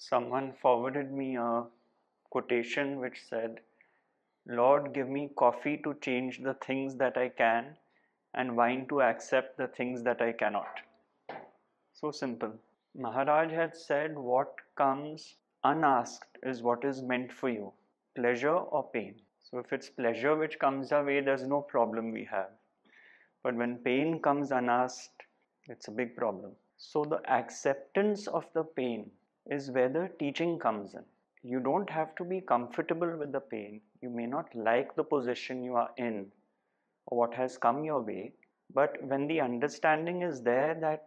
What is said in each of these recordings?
Someone forwarded me a quotation which said, Lord, give me coffee to change the things that I can and wine to accept the things that I cannot. So simple. Maharaj had said, what comes unasked is what is meant for you, pleasure or pain. So if it's pleasure which comes our way, there's no problem we have. But when pain comes unasked, it's a big problem. So the acceptance of the pain is where the teaching comes in. You don't have to be comfortable with the pain. You may not like the position you are in or what has come your way, but when the understanding is there that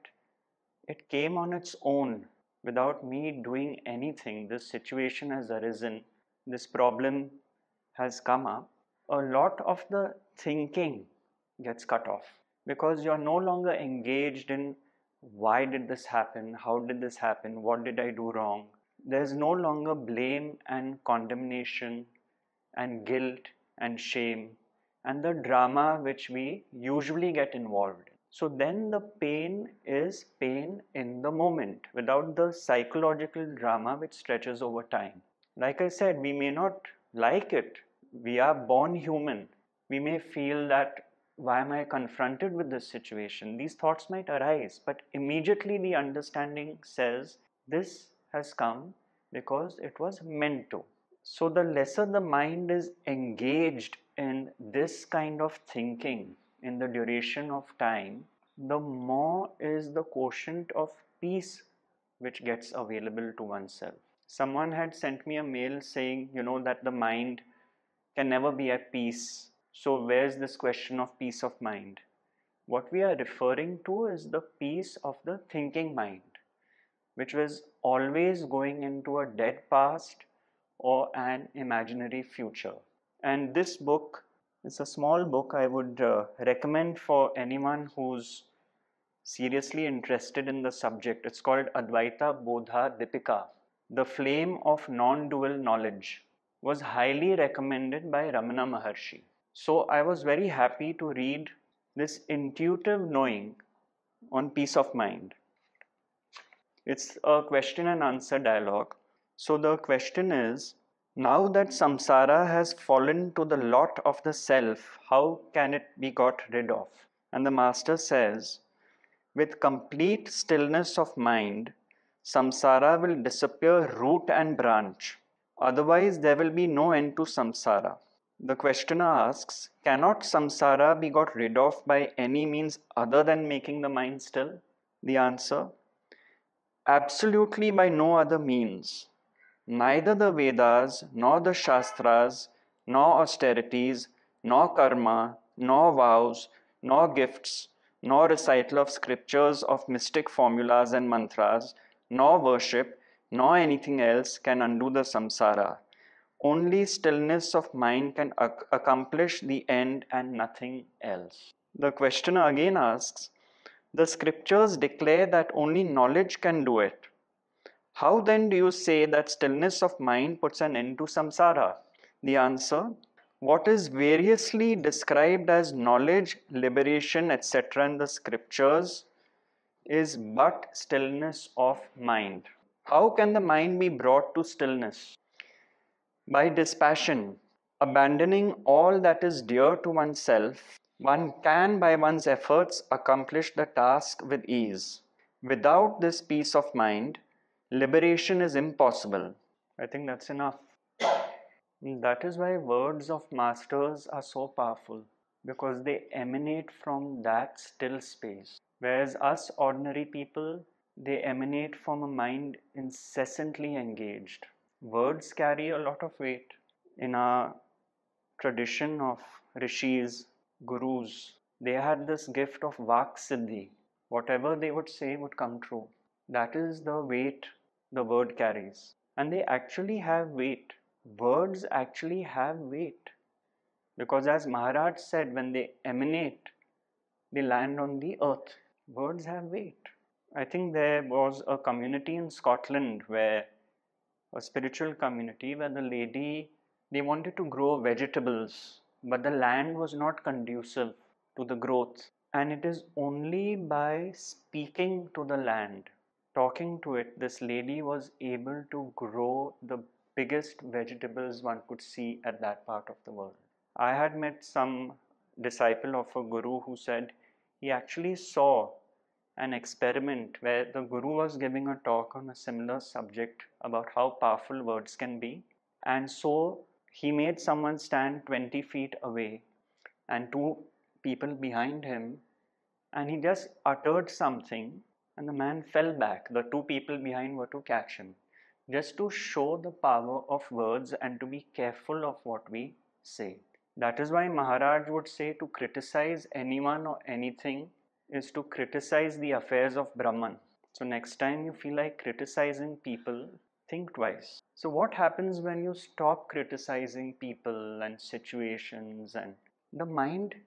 it came on its own without me doing anything, this situation has arisen, this problem has come up, a lot of the thinking gets cut off because you're no longer engaged in why did this happen, how did this happen, what did I do wrong. There's no longer blame and condemnation and guilt and shame and the drama which we usually get involved in. So then the pain is pain in the moment without the psychological drama which stretches over time. Like I said, we may not like it. We are born human. We may feel that why am I confronted with this situation? These thoughts might arise, but immediately the understanding says this has come because it was meant to. So the lesser the mind is engaged in this kind of thinking in the duration of time, the more is the quotient of peace which gets available to oneself. Someone had sent me a mail saying, that the mind can never be at peace. So where's this question of peace of mind? What we are referring to is the peace of the thinking mind, which was always going into a dead past or an imaginary future. And this book is a small book I would recommend for anyone who's seriously interested in the subject. It's called Advaita Bodha Dipika, The Flame of Non-Dual Knowledge. Was highly recommended by Ramana Maharshi. So I was very happy to read this intuitive knowing on peace of mind. It's a question and answer dialogue. So the question is, now that samsara has fallen to the lot of the self, how can it be got rid of? And the master says, with complete stillness of mind, samsara will disappear root and branch. Otherwise, there will be no end to samsara. The questioner asks, cannot samsara be got rid of by any means other than making the mind still? The answer, absolutely by no other means. Neither the Vedas, nor the Shastras, nor austerities, nor karma, nor vows, nor gifts, nor recital of scriptures of mystic formulas and mantras, nor worship, nor anything else can undo the samsara. Only stillness of mind can accomplish the end and nothing else. The questioner again asks, the scriptures declare that only knowledge can do it. How then do you say that stillness of mind puts an end to samsara? The answer, what is variously described as knowledge, liberation, etc. in the scriptures is but stillness of mind. How can the mind be brought to stillness? By dispassion, abandoning all that is dear to oneself, one can by one's efforts accomplish the task with ease. Without this peace of mind, liberation is impossible. I think that's enough. That is why words of masters are so powerful, because they emanate from that still space. Whereas us ordinary people, they emanate from a mind incessantly engaged. Words carry a lot of weight. In our tradition of rishis, gurus, they had this gift of Vak Siddhi. Whatever they would say would come true. That is the weight the word carries. And they actually have weight. Words actually have weight. Because as Maharaj said, when they emanate, they land on the earth. Words have weight. I think there was a community in Scotland where a spiritual community where the lady, they wanted to grow vegetables, but the land was not conducive to the growth. And it is only by speaking to the land, talking to it, this lady was able to grow the biggest vegetables one could see at that part of the world. I had met some disciple of a guru who said he actually saw an experiment where the guru was giving a talk on a similar subject about how powerful words can be. And so he made someone stand 20 feet away and two people behind him, and he just uttered something, and the man fell back. The two people behind were to catch him, just to show the power of words and to be careful of what we say. That is why Maharaj would say to criticize anyone or anything is to criticize the affairs of Brahman. So next time you feel like criticizing people, think twice. So what happens when you stop criticizing people and situations, and the mind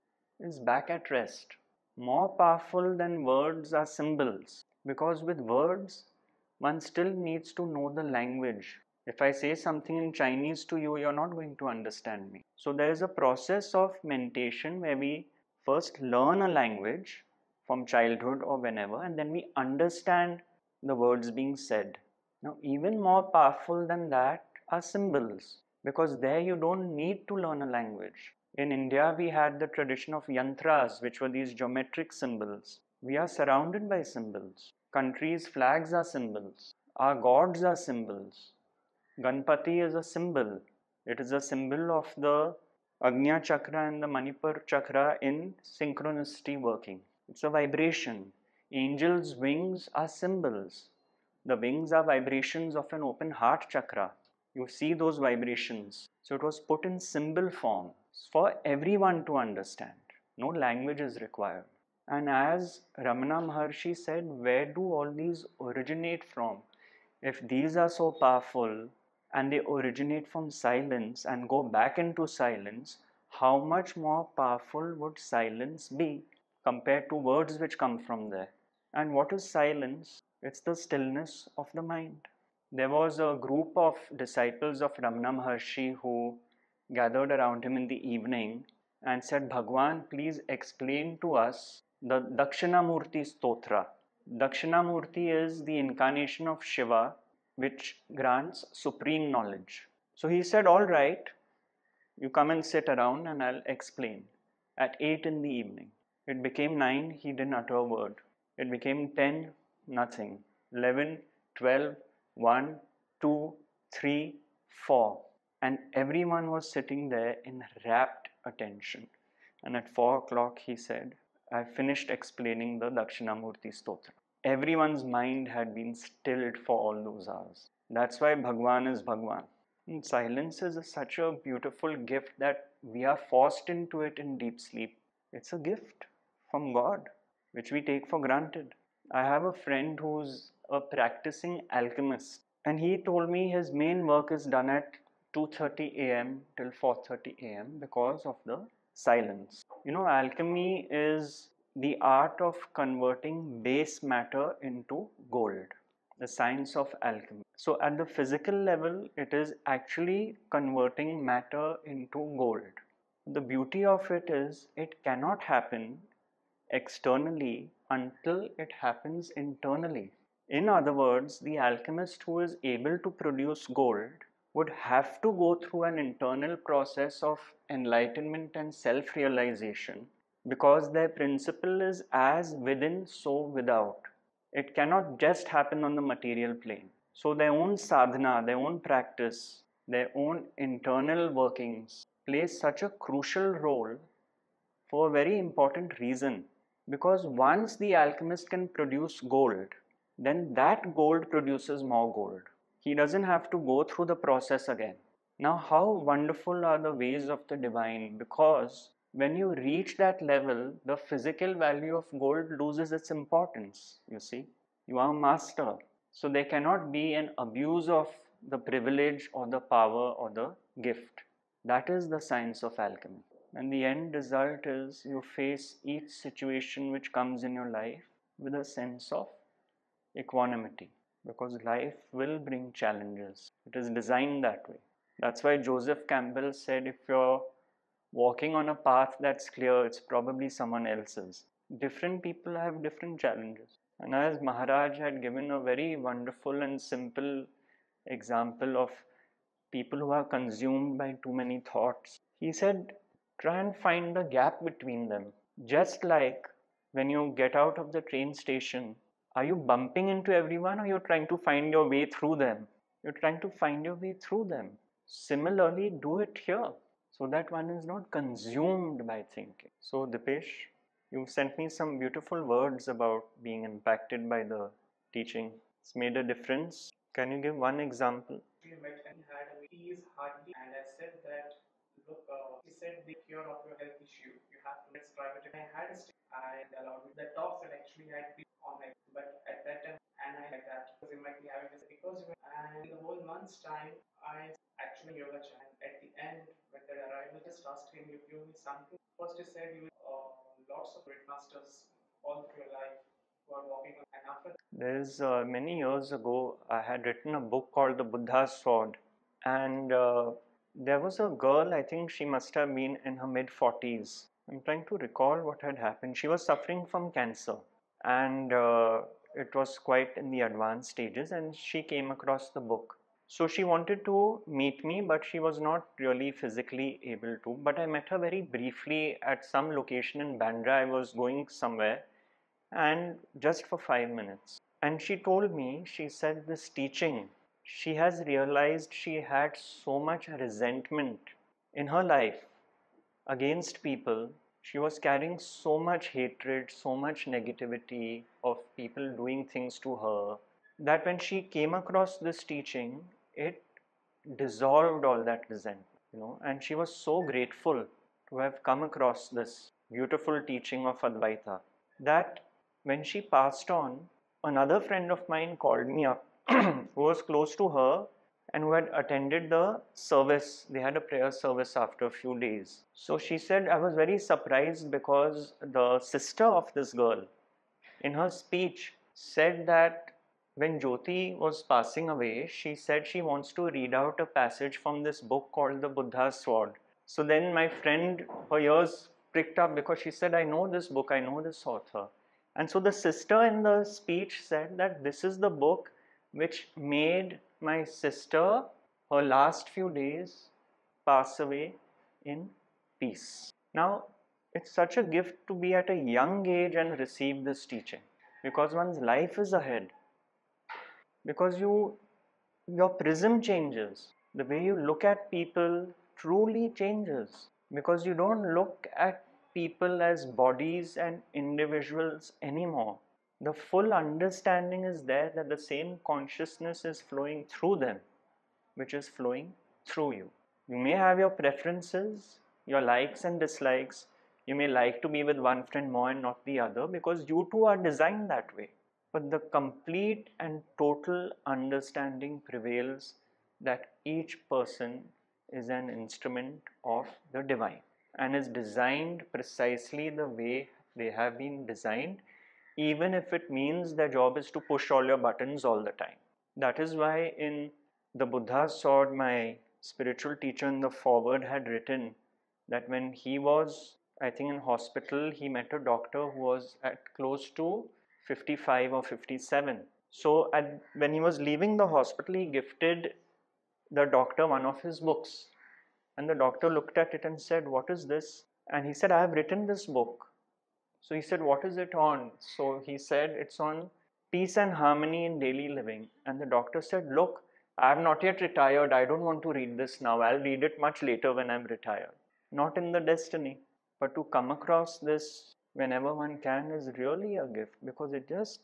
is back at rest? More powerful than words are symbols, because with words one still needs to know the language. If I say something in Chinese to you, you're not going to understand me. So there is a process of meditation where we first learn a language from childhood or whenever, and then we understand the words being said. Now, even more powerful than that are symbols, because there you don't need to learn a language. In India, we had the tradition of yantras, which were these geometric symbols. We are surrounded by symbols. Countries' flags are symbols. Our gods are symbols. Ganpati is a symbol. It is a symbol of the Agnya Chakra and the Manipur Chakra in synchronicity working. It's a vibration. Angels' wings are symbols. The wings are vibrations of an open heart chakra. You see those vibrations. So it was put in symbol form for everyone to understand. No language is required. And as Ramana Maharshi said, where do all these originate from? If these are so powerful and they originate from silence and go back into silence, how much more powerful would silence be compared to words which come from there? And what is silence? It's the stillness of the mind. There was a group of disciples of Ramana Maharshi who gathered around him in the evening and said, Bhagwan, please explain to us the Dakshinamurti Stotra. Dakshinamurti is the incarnation of Shiva, which grants supreme knowledge. So he said, all right, you come and sit around and I'll explain. At 8 in the evening. It became 9, he didn't utter a word. It became 10, nothing. 11, 12, 1, 2, 3, 4. And everyone was sitting there in rapt attention. And at 4 o'clock he said, I finished explaining the Dakshinamurti Stotra. Everyone's mind had been stilled for all those hours. That's why Bhagwan is Bhagwan. And silence is such a beautiful gift that we are forced into it in deep sleep. It's a gift from God, which we take for granted. I have a friend who's a practicing alchemist, and he told me his main work is done at 2:30 a.m. till 4:30 a.m. because of the silence. You know, alchemy is the art of converting base matter into gold, the science of alchemy. So at the physical level, it is actually converting matter into gold. The beauty of it is it cannot happen externally until it happens internally. In other words, the alchemist who is able to produce gold would have to go through an internal process of enlightenment and self-realization, because their principle is as within, so without. It cannot just happen on the material plane. So their own sadhana, their own practice, their own internal workings plays such a crucial role for a very important reason. Because once the alchemist can produce gold, then that gold produces more gold. He doesn't have to go through the process again. Now, how wonderful are the ways of the divine, because when you reach that level, the physical value of gold loses its importance, you see. You are a master. So there cannot be an abuse of the privilege or the power or the gift. That is the science of alchemy. And the end result is you face each situation which comes in your life with a sense of equanimity, because life will bring challenges. It is designed that way. That's why Joseph Campbell said, if you're walking on a path that's clear, it's probably someone else's. Different people have different challenges. And as Maharaj had given a very wonderful and simple example of people who are consumed by too many thoughts, he said, try and find the gap between them. Just like when you get out of the train station, are you bumping into everyone or you're trying to find your way through them? You're trying to find your way through them. Similarly, do it here so that one is not consumed by thinking. So, Dipesh, you sent me some beautiful words about being impacted by the teaching. It's made a difference. Can you give one example? We met and had a he is hardly, and I said that look, he said the cure of your health issue, you have to let's try it. I had a I allowed the talks that actually had been on my, but at that time, and I like that because you might be having this because and in the whole month's time, I actually yoga channel. At the end, when that arrival, just asked him, you give me something. First, he said you lots of great masters all through your life who are walking on, and after. There's many years ago, I had written a book called The Buddha's Sword, and there was a girl, I think she must have been in her mid 40s. I'm trying to recall what had happened. She was suffering from cancer, and it was quite in the advanced stages, and she came across the book. So she wanted to meet me, but she was not really physically able to. But I met her very briefly at some location in Bandra. I was going somewhere, and just for 5 minutes. And she told me, she said, this teaching, she has realized she had so much resentment in her life against people. She was carrying so much hatred, so much negativity of people doing things to her, that when she came across this teaching, it dissolved all that resentment, and she was so grateful to have come across this beautiful teaching of Advaita that when she passed on, another friend of mine called me up who was close to her and who had attended the service. They had a prayer service after a few days. So she said, I was very surprised because the sister of this girl, in her speech, said that when Jyoti was passing away, she said she wants to read out a passage from this book called The Buddha's Sword. So then my friend, her ears pricked up because she said, I know this book, I know this author. And so the sister in the speech said that this is the book which made my sister, her last few days, pass away in peace. Now, it's such a gift to be at a young age and receive this teaching, because one's life is ahead. Because your prism changes. The way you look at people truly changes. Because you don't look at people as bodies and individuals anymore. The full understanding is there that the same consciousness is flowing through them, which is flowing through you. You may have your preferences, your likes and dislikes. You may like to be with one friend more and not the other, because you two are designed that way. But the complete and total understanding prevails that each person is an instrument of the divine and is designed precisely the way they have been designed, even if it means their job is to push all your buttons all the time. That is why in The Buddha's Sword, my spiritual teacher in the foreword had written that when he was, I think, in hospital, he met a doctor who was at close to 55 or 57. So when he was leaving the hospital, he gifted the doctor one of his books. And the doctor looked at it and said, what is this? And he said, I have written this book. So he said, what is it on? So he said, it's on peace and harmony in daily living. And the doctor said, look, I have not yet retired. I don't want to read this now. I'll read it much later when I'm retired. Not in the destiny. But to come across this whenever one can is really a gift, because it just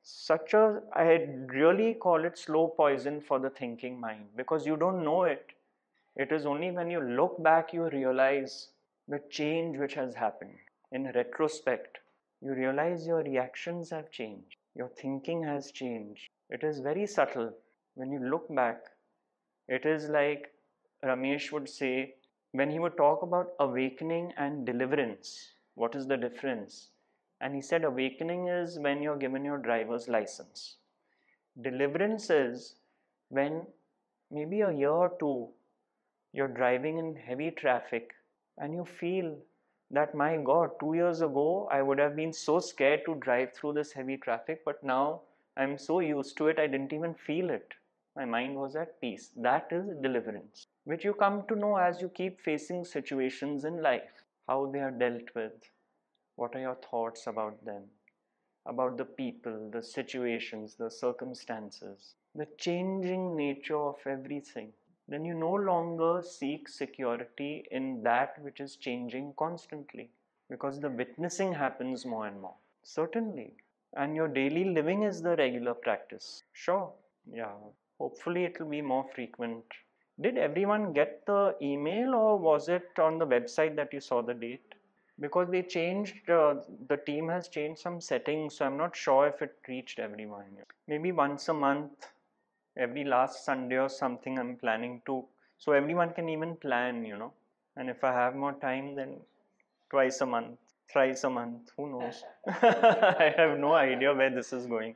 I really call it slow poison for the thinking mind, because you don't know it. It is only when you look back you realize the change which has happened. In retrospect, you realize your reactions have changed. Your thinking has changed. It is very subtle. When you look back, it is like Ramesh would say, when he would talk about awakening and deliverance, what is the difference? And he said awakening is when you're given your driver's license. Deliverance is when maybe a year or two you're driving in heavy traffic and you feel that my God, 2 years ago, I would have been so scared to drive through this heavy traffic, but now I'm so used to it, I didn't even feel it. My mind was at peace. That is deliverance, which you come to know as you keep facing situations in life, how they are dealt with, what are your thoughts about them, about the people, the situations, the circumstances, the changing nature of everything. Then you no longer seek security in that which is changing constantly, because the witnessing happens more and more. Certainly. And your daily living is the regular practice. Sure. Yeah. Hopefully it will be more frequent. Did everyone get the email, or was it on the website that you saw the date? Because they changed, the team has changed some settings, so I'm not sure if it reached everyone. Maybe once a month, every last Sunday or something, I'm planning to, so everyone can even plan, and if I have more time, then twice a month, thrice a month, who knows. I have no idea where this is going.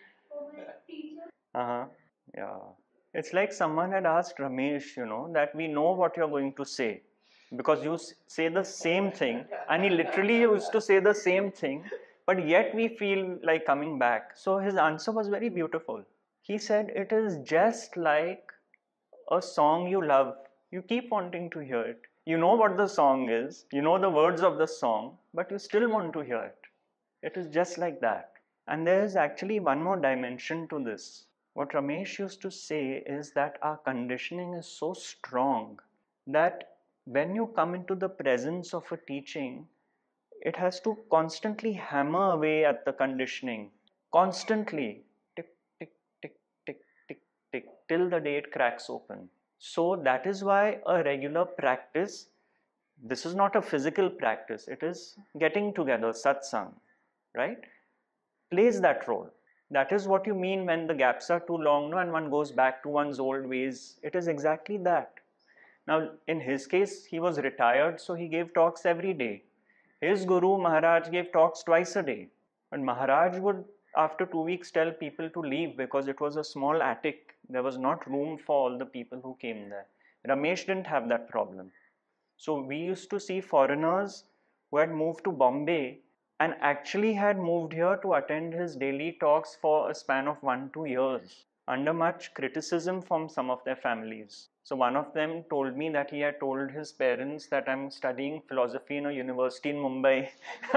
Uh-huh. Yeah. It's like someone had asked Ramesh, that we know what you're going to say, because you say the same thing, and he literally used to say the same thing, but yet we feel like coming back. So his answer was very beautiful. He said, it is just like a song you love. You keep wanting to hear it. You know what the song is, you know the words of the song, but you still want to hear it. It is just like that. And there is actually one more dimension to this. What Ramesh used to say is that our conditioning is so strong that when you come into the presence of a teaching, it has to constantly hammer away at the conditioning. Constantly. Tick, tick, tick, tick, tick, tick, till the day it cracks open. So that is why a regular practice, this is not a physical practice, it is getting together, satsang, right? Plays that role. That is what you mean when the gaps are too long, no, and one goes back to one's old ways. It is exactly that. Now, in his case, he was retired, so he gave talks every day. His guru, Maharaj, gave talks twice a day. And Maharaj would, after 2 weeks, tell people to leave because it was a small attic. There was not room for all the people who came there. Ramesh didn't have that problem. So we used to see foreigners who had moved to Bombay and actually had moved here to attend his daily talks for a span of 1-2 years under much criticism from some of their families. So one of them told me that he had told his parents that I'm studying philosophy in a university in Mumbai.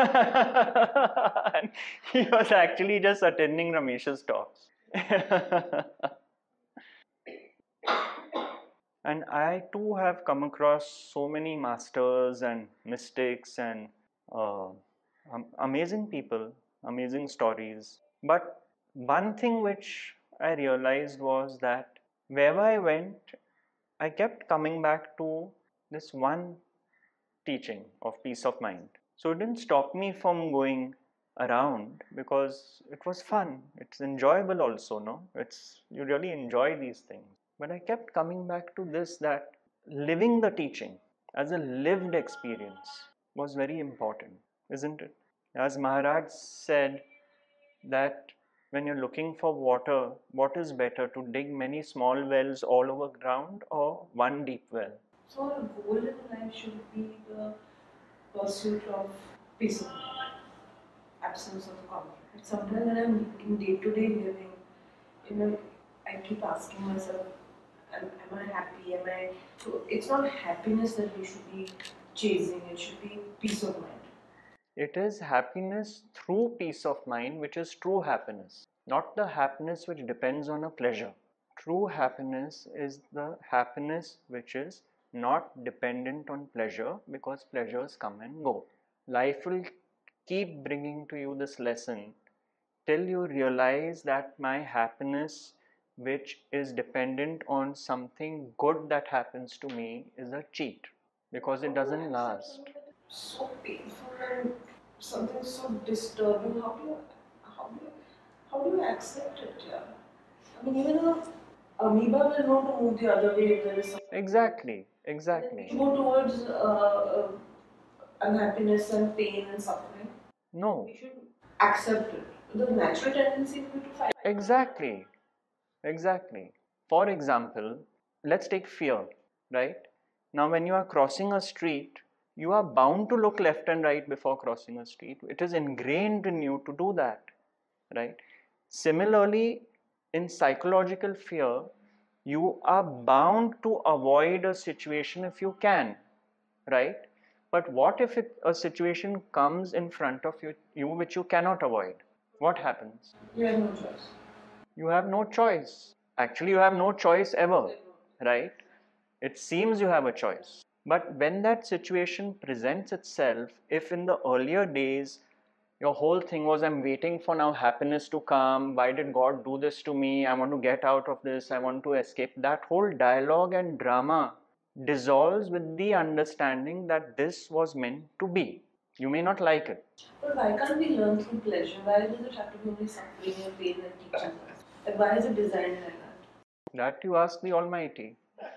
And he was actually just attending Ramesh's talks. And I too have come across so many masters and mystics and uh, amazing people, amazing stories. But one thing which I realized was that wherever I went, I kept coming back to this one teaching of peace of mind. So it didn't stop me from going around because it was fun. It's enjoyable also, no? You really enjoy these things. But I kept coming back to this, that living the teaching as a lived experience was very important, isn't it? As Maharaj said, that when you're looking for water, what is better, to dig many small wells all over ground or one deep well? So our goal in life should be the pursuit of peace of mind, absence of conflict. Sometimes when I'm in day-to-day living, I keep asking myself, am I happy? So it's not happiness that we should be chasing, it should be peace of mind. It is happiness through peace of mind, which is true happiness, not the happiness which depends on a pleasure. True happiness is the happiness which is not dependent on pleasure, because pleasures come and go. Life will keep bringing to you this lesson till you realize that my happiness, which is dependent on something good that happens to me, is a cheat, because it doesn't last. So painful and something so disturbing. How do you, how do you accept it? Yeah? I mean, even a amoeba will know to move the other way if there is something. Exactly. You go towards unhappiness and pain and suffering. No. We should accept it. The natural tendency will be to fight. Exactly. For example, let's take fear, right? Now, when you are crossing a street, you are bound to look left and right before crossing a street. It is ingrained in you to do that, right? Similarly, in psychological fear, you are bound to avoid a situation if you can, right? But what if a situation comes in front of you which you cannot avoid? What happens? You have no choice. You have no choice. Actually, you have no choice ever, right? It seems you have a choice. But when that situation presents itself, if in the earlier days your whole thing was, I'm waiting for now happiness to come, why did God do this to me, I want to get out of this, I want to escape, that whole dialogue and drama dissolves with the understanding that this was meant to be. You may not like it. But why can't we learn through pleasure? Why does it have to be only suffering and pain that teaches us? Like, why is it designed like that? That you ask the Almighty.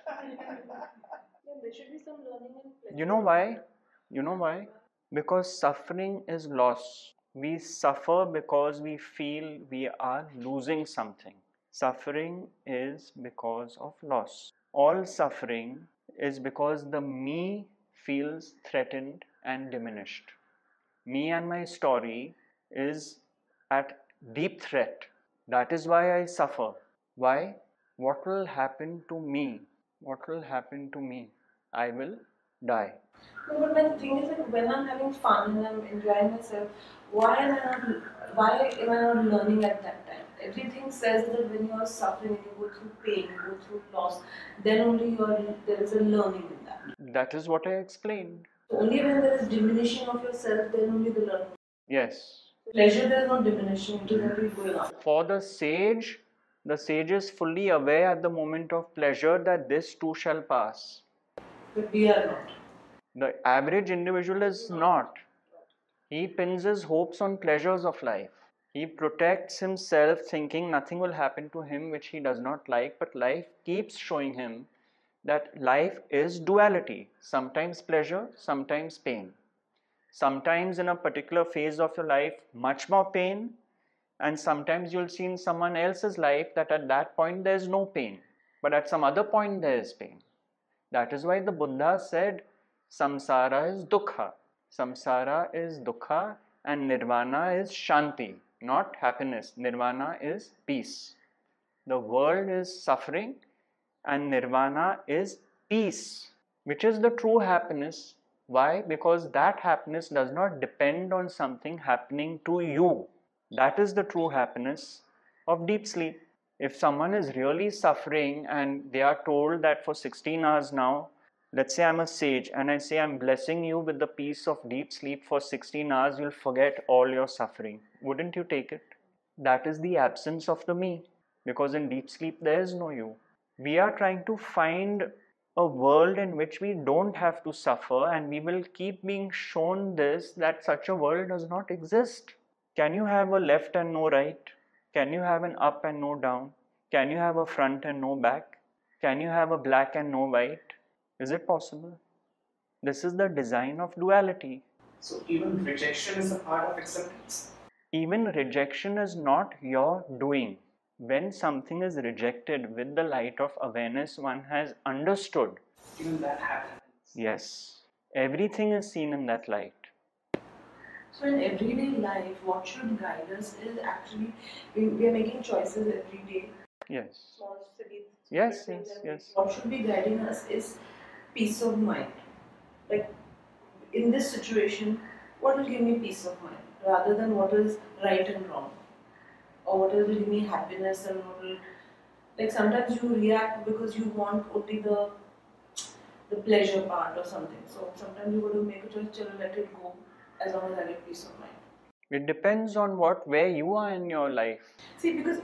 Yeah, there should be some learning and pleasure. You know why? You know why? Because suffering is loss. We suffer because we feel we are losing something. Suffering is because of loss. All suffering is because the me feels threatened and diminished. Me and my story is at deep threat. That is why I suffer. Why? What will happen to me? What will happen to me? I will die. No, but the thing is that when I'm having fun and I'm enjoying myself, why am I not learning at that time? Everything says that when you are suffering and you go through pain, you go through loss, then only there is a learning in that. That is what I explained. Only when there is diminishing of yourself, then only the learning. Yes. Pleasure, there is no diminishing, it is only going up. For the sage is fully aware at the moment of pleasure that this too shall pass. But we are not. The average individual is not. He pins his hopes on pleasures of life. He protects himself thinking nothing will happen to him which he does not like, but life keeps showing him that life is duality. Sometimes pleasure, sometimes pain. Sometimes in a particular phase of your life, much more pain, and sometimes you'll see in someone else's life that at that point there is no pain, but at some other point there is pain. That is why the Buddha said, samsara is dukkha. Samsara is dukkha and nirvana is shanti, not happiness. Nirvana is peace. The world is suffering and nirvana is peace, which is the true happiness. Why? Because that happiness does not depend on something happening to you. That is the true happiness of deep sleep. If someone is really suffering and they are told that for 16 hours now, let's say I'm a sage and I say I'm blessing you with the peace of deep sleep for 16 hours, you'll forget all your suffering. Wouldn't you take it? That is the absence of the me, because in deep sleep there is no you. We are trying to find a world in which we don't have to suffer, and we will keep being shown this, that such a world does not exist. Can you have a left and no right? Can you have an up and no down? Can you have a front and no back? Can you have a black and no white? Is it possible? This is the design of duality. So even rejection is a part of acceptance. Even rejection is not your doing. When something is rejected with the light of awareness, one has understood. Even that happens. Yes. Everything is seen in that light. So in everyday life, what should guide us is actually, we are making choices every day. Yes. Small cities. Yes, things yes, every day. yes. What should be guiding us is peace of mind. Like in this situation, what will give me peace of mind rather than what is right and wrong, or what will give me happiness and what will, like sometimes you react because you want only the pleasure part or something. So sometimes you got to make a choice, chalo, let it go, as long as I get peace of mind. It depends on where you are in your life. See, because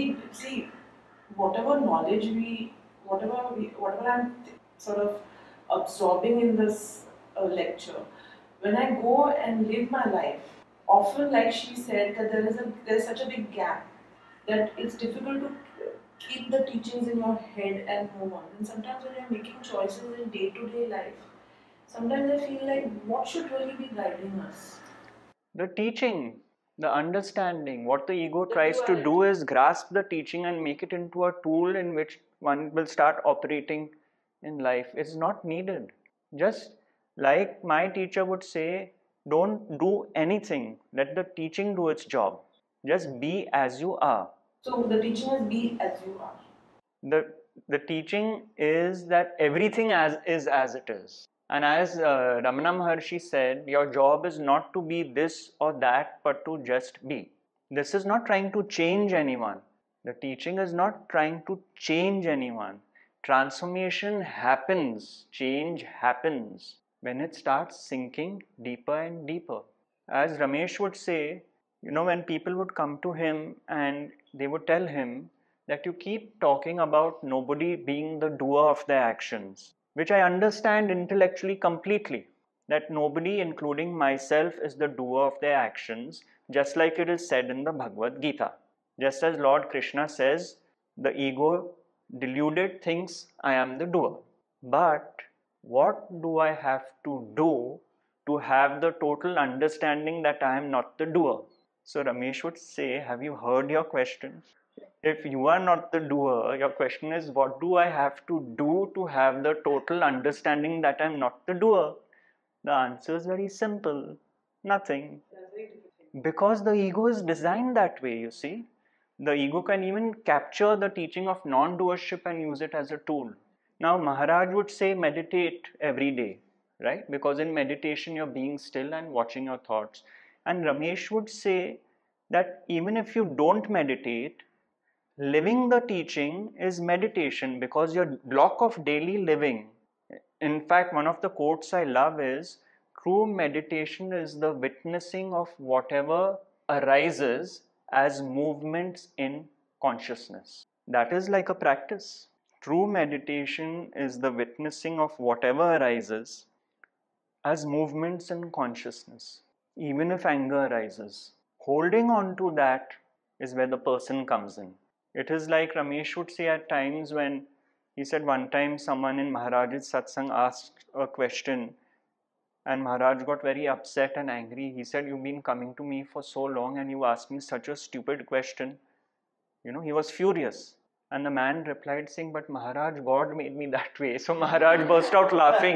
whatever knowledge whatever I'm sort of absorbing in this lecture, when I go and live my life, often, like she said, that there's such a big gap that it's difficult to keep the teachings in your head and move on. And sometimes when you're making choices in day-to-day life, sometimes I feel like what should really be guiding us? The teaching, the understanding. What the ego The tries to duality. do is grasp the teaching and make it into a tool in which one will start operating in life. It's not needed. Just Like my teacher would say, don't do anything, let the teaching do its job. Just be as you are. So the teaching is be as you are. The teaching is that everything is as it is. And as Ramana Maharshi said, your job is not to be this or that, but to just be. This is not trying to change anyone. The teaching is not trying to change anyone. Transformation happens, change happens when it starts sinking deeper and deeper. As Ramesh would say, when people would come to him and they would tell him that you keep talking about nobody being the doer of their actions, which I understand intellectually completely, that nobody, including myself, is the doer of their actions, just like it is said in the Bhagavad Gita. Just as Lord Krishna says, the ego deluded thinks I am the doer. But what do I have to do to have the total understanding that I am not the doer? So Ramesh would say, have you heard your question? If you are not the doer, your question is, what do I have to do to have the total understanding that I am not the doer? The answer is very simple, nothing. Because the ego is designed that way, you see. The ego can even capture the teaching of non-doership and use it as a tool. Now, Maharaj would say meditate every day, right? Because in meditation, you're being still and watching your thoughts. And Ramesh would say that even if you don't meditate, living the teaching is meditation, because your block of daily living. In fact, one of the quotes I love is, true meditation is the witnessing of whatever arises as movements in consciousness. That is like a practice. True meditation is the witnessing of whatever arises as movements in consciousness, even if anger arises. Holding on to that is where the person comes in. It is like Ramesh would say at times, when he said one time someone in Maharaj's satsang asked a question and Maharaj got very upset and angry. He said, you've been coming to me for so long and you asked me such a stupid question. He was furious. And the man replied saying, but Maharaj, God made me that way. So Maharaj burst out laughing,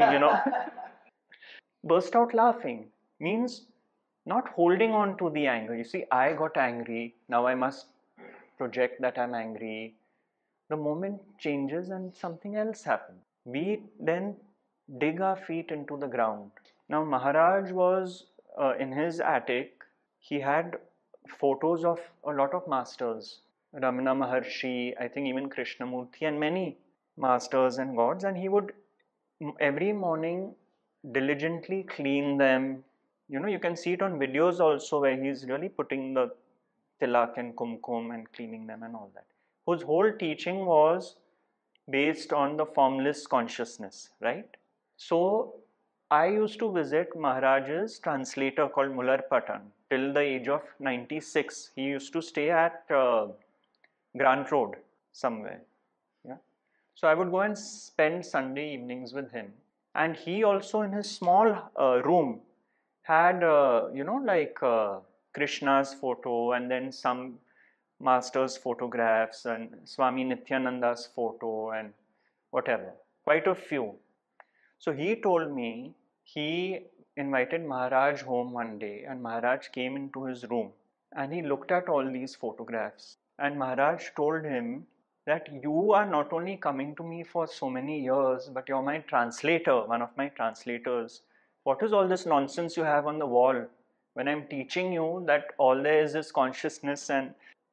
Burst out laughing means not holding on to the anger. You see, I got angry. Now I must project that I'm angry. The moment changes and something else happens. We then dig our feet into the ground. Now Maharaj was in his attic. He had photos of a lot of masters. Ramana Maharshi, I think even Krishnamurti, and many masters and gods. And he would every morning diligently clean them. You can see it on videos also, where he's really putting the tilak and kumkum and cleaning them and all that. Whose whole teaching was based on the formless consciousness, right? So I used to visit Maharaj's translator called Mular Patan till the age of 96. He used to stay at Grant Road somewhere. Yeah. So I would go and spend Sunday evenings with him. And he also, in his small room, had, Krishna's photo and then some master's photographs and Swami Nityananda's photo and whatever. Quite a few. So he told me he invited Maharaj home one day and Maharaj came into his room and he looked at all these photographs. And Maharaj told him that you are not only coming to me for so many years, but you're my translator, one of my translators. What is all this nonsense you have on the wall? When I'm teaching you that all there is consciousness and,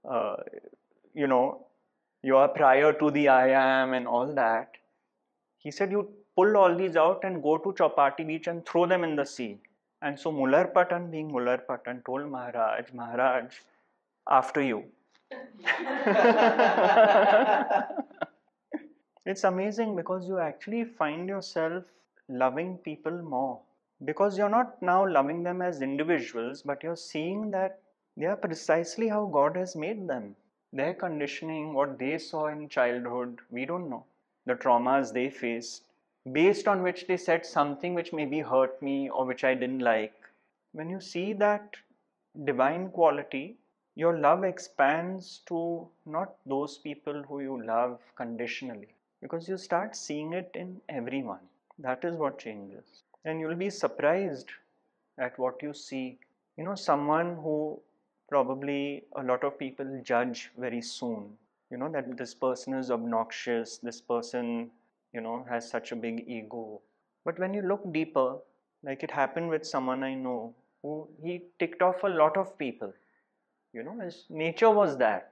you are prior to the I am and all that. He said, you pull all these out and go to Chowpatty beach and throw them in the sea. And so Mular Patan, being Mular Patan, told Maharaj, after you. It's amazing because you actually find yourself loving people more. Because you're not now loving them as individuals, but you're seeing that they are precisely how God has made them. Their conditioning, what they saw in childhood, we don't know. The traumas they faced, based on which they said something which maybe hurt me or which I didn't like. When you see that divine quality, your love expands to not those people who you love conditionally, because you start seeing it in everyone. That is what changes. and you'll be surprised at what you see. Someone who probably a lot of people judge very soon, that this person is obnoxious, this person, has such a big ego. But when you look deeper, like it happened with someone I know, who he ticked off a lot of people. His nature was that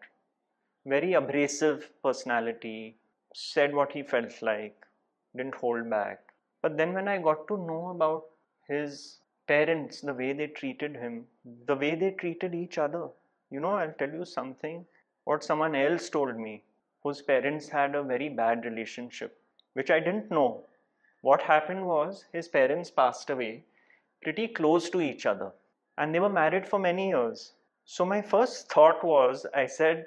very abrasive personality, said what he felt like, didn't hold back. But then when I got to know about his parents, the way they treated him, the way they treated each other, I'll tell you something what someone else told me, whose parents had a very bad relationship, which I didn't know. What happened was his parents passed away pretty close to each other, and they were married for many years. So my first thought was, I said,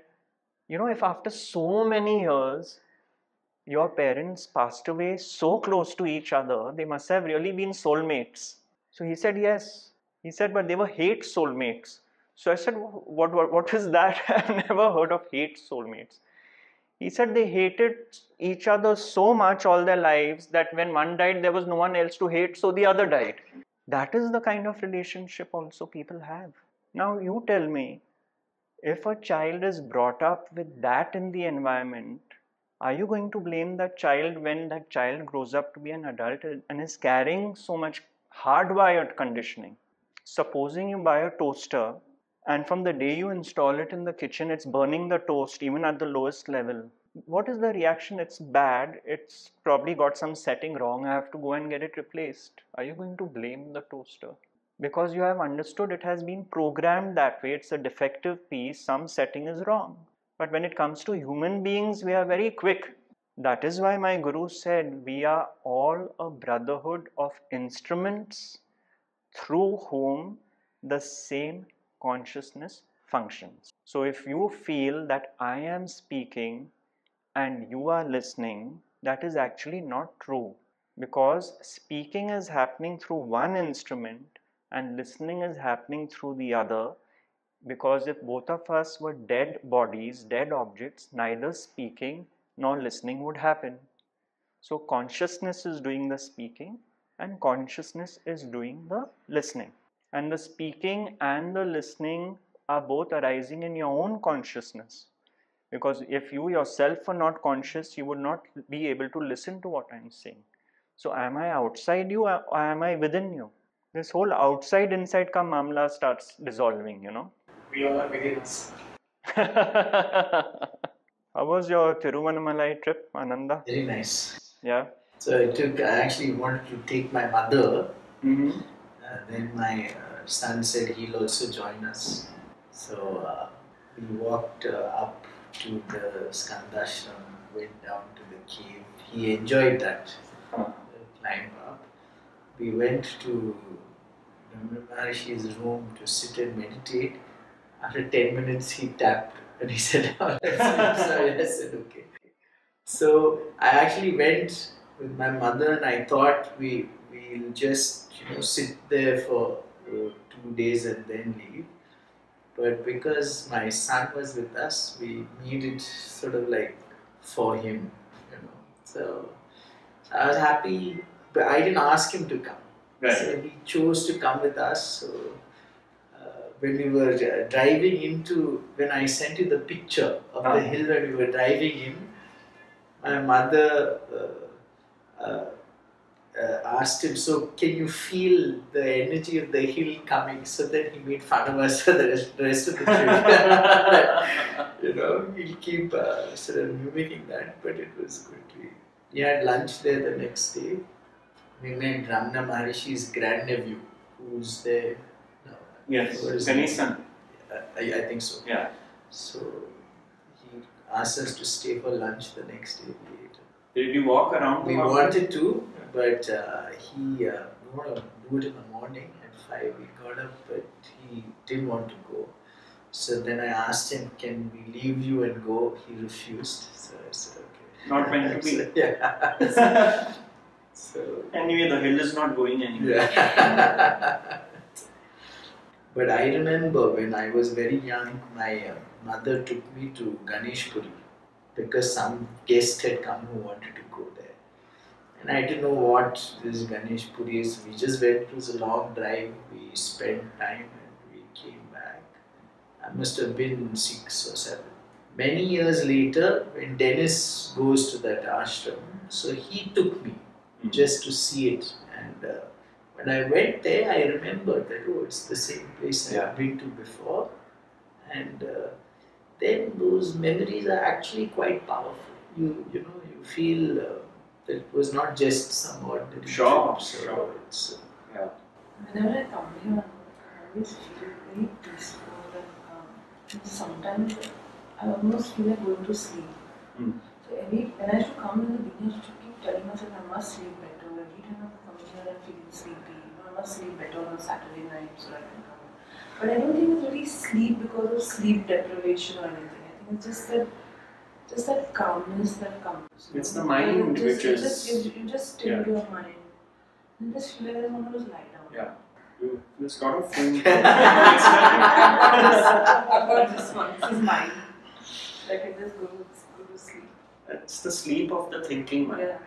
if after so many years your parents passed away so close to each other, they must have really been soulmates. So he said, yes. He said, but they were hate soulmates. So I said, what is that? I've never heard of hate soulmates. He said they hated each other so much all their lives that when one died, there was no one else to hate, so the other died. That is the kind of relationship also people have. Now you tell me, if a child is brought up with that in the environment, are you going to blame that child when that child grows up to be an adult and is carrying so much hardwired conditioning? Supposing you buy a toaster and from the day you install it in the kitchen, it's burning the toast even at the lowest level. What is the reaction? It's bad. It's probably got some setting wrong. I have to go and get it replaced. Are you going to blame the toaster? Because you have understood it has been programmed that way. It's a defective piece. Some setting is wrong. But when it comes to human beings, we are very quick. That is why my guru said, we are all a brotherhood of instruments through whom the same consciousness functions. So if you feel that I am speaking and you are listening, that is actually not true, because speaking is happening through one instrument and listening is happening through the other. Because if both of us were dead bodies, dead objects, neither speaking nor listening would happen. So consciousness is doing the speaking and consciousness is doing the listening. And the speaking and the listening are both arising in your own consciousness. Because if you yourself are not conscious, you would not be able to listen to what I am saying. So am I outside you or am I within you? This whole outside inside ka mamla starts dissolving, We all are within us. How was your Tiruvannamalai trip, Ananda? Very nice. Yeah. So I actually wanted to take my mother. Mm-hmm. Then my son said he'll also join us. So we walked up to the Skandashram, went down to the cave. He enjoyed that climb up. We went to Ramana Maharishi's room to sit and meditate. After 10 minutes, he tapped and he said, "Oh, let's sleep." So I said, "Okay." So I actually went with my mother, and I thought we'll just sit there for 2 days and then leave. But because my son was with us, we made it sort of like for him, So I was happy, but I didn't ask him to come. Right. So he chose to come with us. So when we were driving when I sent you the picture of the hill when we were driving in, my mother asked him, "So can you feel the energy of the hill coming?" So then he made fun of us for the rest of the trip. He'll keep sort of mimicking that, but it was good. We had lunch there the next day. We met Ramana Maharishi's grandnephew, who's there. Yes, Ganesh son. I think so. Yeah. So he asked us to stay for lunch the next day. We ate. Did you walk around? We wanted to, but he wanted to do it in the morning at 5. We got up, but he didn't want to go. So then I asked him, "Can we leave you and go?" He refused. So I said, "Okay." Not meant to be. Yeah. So anyway, the hill is not going anywhere. yeah. But I remember when I was very young, my mother took me to Ganeshpuri because some guest had come who wanted to go there. And I didn't know what this Ganesh Puri is. We just went, it was a long drive, we spent time and we came back. I must have been 6 or 7. Many years later, when Dennis goes to that ashram, so he took me just to see it. And when I went there, I remembered that, oh, it's the same place I've been to before. And then those memories are actually quite powerful. You feel that it was not just some ordinary trip. So it's, Whenever I come here, I always feel very peaceful and calm. And sometimes I almost feel like going to sleep. So when I used to come in the beginning, I used to keep telling myself I must sleep better. Every time I come here, I'm feeling sleepy. I must sleep better on Saturday night so I can come. But I don't think it's really sleep because of sleep deprivation or anything. I think it's just that calmness that comes. It's the mind which is. You just still your mind. And just feel like I just want to just lie down. Yeah. You just got a phone. I've got this one. This is mine. I can just go to sleep. It's the sleep of the thinking mind. Yeah.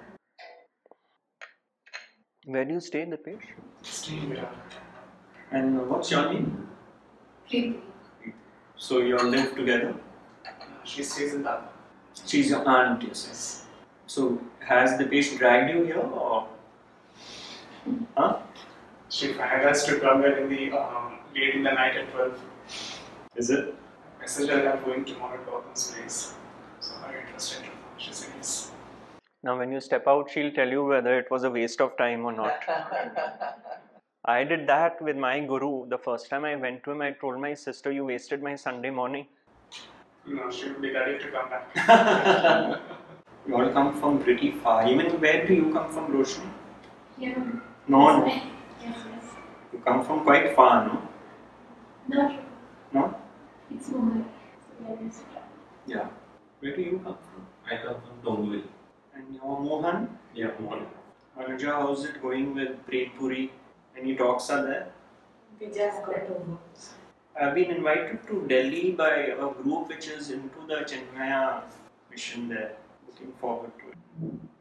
Where do you stay, Dipesh? Stay in Virar. And what's your name? Preeti. So you all live together? She stays in Dada. She's your aunt, you say. So has Dipesh dragged you here or? Huh? She had us to come here in the late in the night at 12. Is it? I messaged her that I'm going tomorrow to Gautam's place. So are you interested? She said yes. Now when you step out, she'll tell you whether it was a waste of time or not. I did that with my guru. The first time I went to him, I told my sister, you wasted my Sunday morning. No, she would be ready to come back. You all come from pretty far. Even where do you come from, Roshni? Yeah. No. Yes. You come from quite far, no? No. No? It's Mumbai. So where is it? Yeah. Where do you come from? I come from Donguvil. And you're Mohan? Yeah, Mohan. Anuja, how's it going with Preet Puri? Any talks are there? We just got over. I've been invited to Delhi by a group which is into the Chinmaya mission there. Looking forward to it.